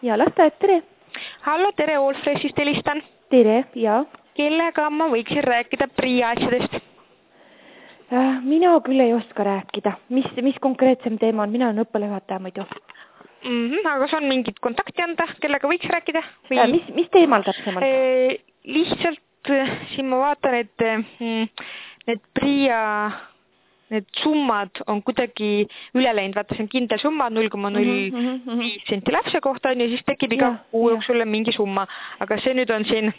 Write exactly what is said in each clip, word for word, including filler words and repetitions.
Ja lasteaed, tere! Hallo, tere, Allfreshist helistan. Tere, ja. Kellega ma võiksin rääkida Priia asjadest? Mina küll ei oska rääkida. Mis, mis konkreetsem teema on? Mina olen õppejuhataja muidu. Mm -hmm, aga kas on mingit kontakti anda, kellega võiks rääkida? Või... Mis, mis teemal täpsemalt? E, lihtsalt siin ma vaatan, et mm, need Priia need summad on kuidagi üle läinud, vaata see on kindel summa, null koma null viis senti lapse kohta on ja siis tekib iga ja, kuu jooksul mingi summa. Aga see nüüd on siin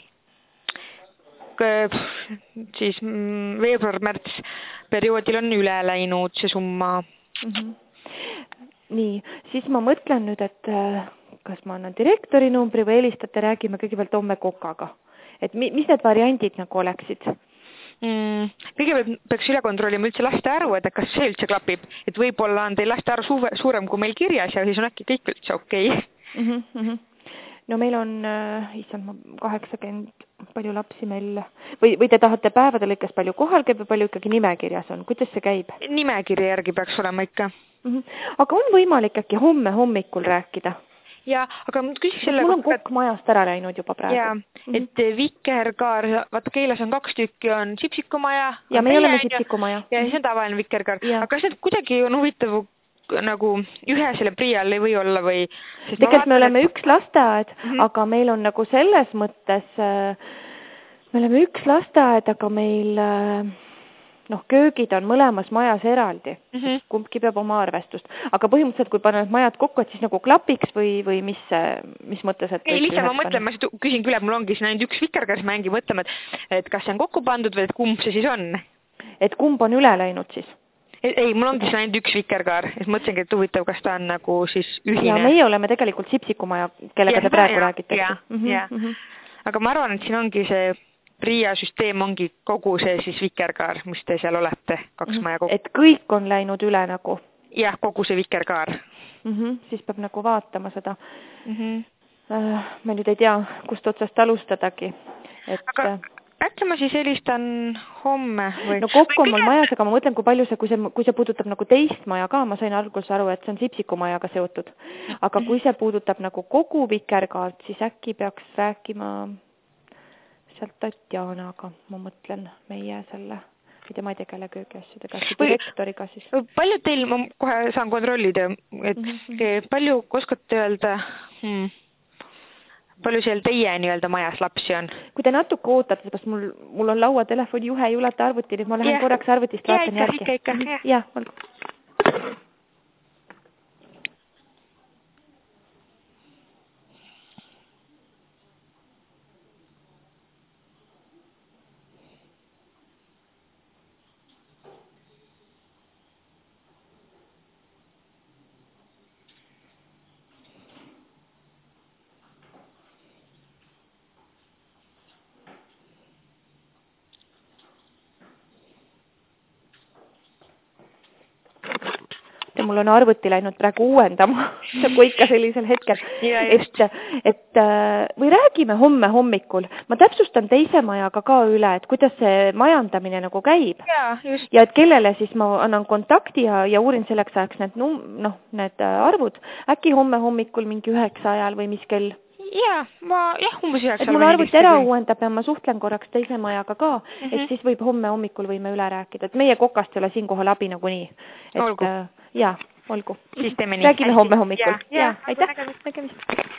siis veebruar-märts perioodil on üle läinud see summa. Mm -hmm. Nii, siis ma mõtlen nüüd, et kas ma annan direktori numbri või helistate, räägime kõigepealt homme Kokaga. Et mis need variandid nagu oleksid? Mm, kõigepealt peaks üle kontrollima üldse laste arvu, et kas see üldse klapib. Et võib-olla on teil laste arv suurem kui meil kirjas ja siis on äkki kõik üldse okei. Okay. Mm -hmm. No meil on, äh, issand, kaheksakümmend palju lapsi meil, või, või te tahate päevade lõikes palju kohal käib või palju ikkagi nimekirjas on? Kuidas see käib? Nimekirja järgi peaks olema ikka. Mm -hmm. Aga on võimalik äkki homme hommikul rääkida? Ja, aga küsiks selle... Mul on kokk majast ära läinud juba praegu. Ja, et Vikerkaar, vaata Keilas on kaks tükki, on Sipsikumaja. Ja me oleme Sipsikumaja. Ja siis on tavaline Vikerkaar. Aga kas need kuidagi on huvitav nagu ühe selle Priial ei või olla või... Tegelikult me oleme et... üks lasteaed, mm -hmm. aga meil on nagu selles mõttes, me oleme üks lasteaed, aga meil noh, köögid on mõlemas majas eraldi. Mm -hmm. Kumbki peab oma arvestust. Aga põhimõtteliselt, kui panna need majad kokku, et siis nagu klapiks või, või mis, mis mõttes, et... Ei, lihtsalt ma mõtlen, ma küsin küll, et mul ongi siin ainult üks Vikerkaar, siis mängi mõtlema, et, et kas see on kokku pandud või et kumb see siis on? Et kumb on üle läinud siis? Ei, mul ongi siin ainult üks Vikerkaar, et mõtlesingi, et huvitav, kas ta on nagu siis ühine. Ja meie oleme tegelikult Sipsikumaja, kellega ja, te praegu ja, räägite. Ja, mm -hmm, ja. Mm -hmm. Aga ma arvan, et siin ongi see Priia süsteem ongi kogu see siis Vikerkaar, mis te seal olete, kaks mm -hmm. maja kokku. Et kõik on läinud üle nagu? Jah, kogu see Vikerkaar. Mm -hmm, siis peab nagu vaatama seda. Mm -hmm. äh, ma nüüd ei tea, kust otsast alustadagi. Et... Aga... Äkki ma siis helistan homme või... No kokku on mul majas, aga ma mõtlen, kui palju see, kui see, kui see puudutab nagu teist maja ka, ma sain alguses aru, et see on Sipsikumajaga seotud. Aga kui see puudutab nagu kogu Vikerkaart, siis äkki peaks rääkima sealt Tatjanaga, ma mõtlen meie selle, mida ma ei tegele köögiasjadega, direktoriga siis. Palju teil, ma kohe saan kontrollida, et mm -hmm. palju oskate öelda... Hmm. Palju seal teie nii-öelda majas lapsi on? Kui te natuke ootate, seepärast mul, mul on laua telefoni juhe ei ulata arvuti, nüüd ma lähen ja. korraks arvutist vaatan ja, järgi. Ikka, ikka, ikka. Ja, olgu. Mul on arvuti läinud praegu uuendama, nagu ikka sellisel hetkel, et, et või räägime homme hommikul. Ma täpsustan teise majaga ka üle, et kuidas see majandamine nagu käib. Ja, just. Ja et kellele siis ma annan kontakti ja, ja uurin selleks ajaks need, noh, need arvud. Äkki homme hommikul mingi üheksa ajal või mis kell? Ja, ma, jah, umbes üheksa. Et mul arvuti ära uuendab ja ma suhtlen korraks teise majaga ka, mm -hmm. et siis võib homme hommikul võime üle rääkida. Et meie Kokast ei ole siinkohal abi nagu nii. Et, olgu. Ja, olgu. Siis teeme nii. Räägime homme hommikul. Ja, ja, aitäh. Nägemist.